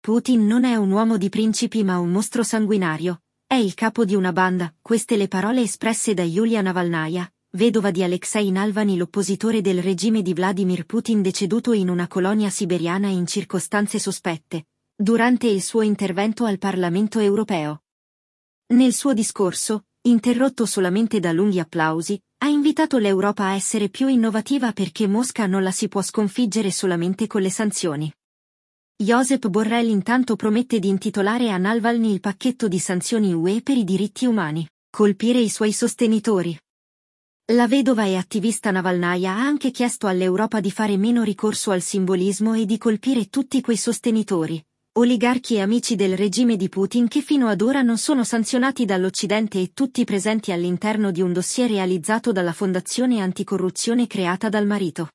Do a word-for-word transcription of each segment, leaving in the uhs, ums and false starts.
Putin non è un uomo di principi ma un mostro sanguinario. È il capo di una banda, queste le parole espresse da Yulia Navalnaya, vedova di Alexei Navalny, l'oppositore del regime di Vladimir Putin deceduto in una colonia siberiana in circostanze sospette, durante il suo intervento al Parlamento europeo. Nel suo discorso, interrotto solamente da lunghi applausi, ha invitato l'Europa a essere più innovativa perché Mosca non la si può sconfiggere solamente con le sanzioni. Josep Borrell intanto promette di intitolare a Navalny il pacchetto di sanzioni U E per i diritti umani, colpire i suoi sostenitori. La vedova e attivista Navalnaya ha anche chiesto all'Europa di fare meno ricorso al simbolismo e di colpire tutti quei sostenitori, oligarchi e amici del regime di Putin che fino ad ora non sono sanzionati dall'Occidente e tutti presenti all'interno di un dossier realizzato dalla fondazione anticorruzione creata dal marito.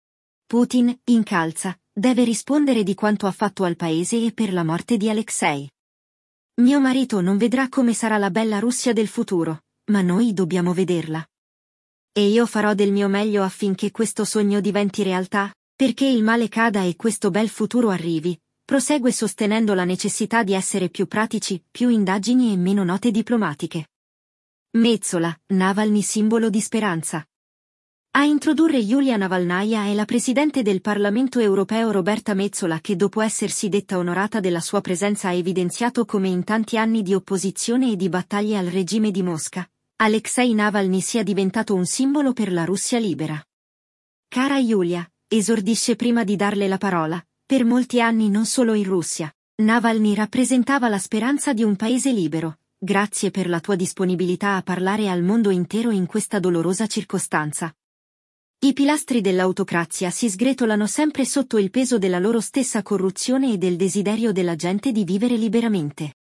Putin, incalza, deve rispondere di quanto ha fatto al paese e per la morte di Alexei. Mio marito non vedrà come sarà la bella Russia del futuro, ma noi dobbiamo vederla. E io farò del mio meglio affinché questo sogno diventi realtà, perché il male cada e questo bel futuro arrivi, prosegue sostenendo la necessità di essere più pratici, più indagini e meno note diplomatiche. Mezzola, Navalny simbolo di speranza. A introdurre Yulia Navalnaya è la presidente del Parlamento europeo Roberta Metsola che dopo essersi detta onorata della sua presenza ha evidenziato come in tanti anni di opposizione e di battaglie al regime di Mosca, Alexei Navalny sia diventato un simbolo per la Russia libera. Cara Yulia, esordisce prima di darle la parola, per molti anni non solo in Russia, Navalny rappresentava la speranza di un paese libero, grazie per la tua disponibilità a parlare al mondo intero in questa dolorosa circostanza. I pilastri dell'autocrazia si sgretolano sempre sotto il peso della loro stessa corruzione e del desiderio della gente di vivere liberamente.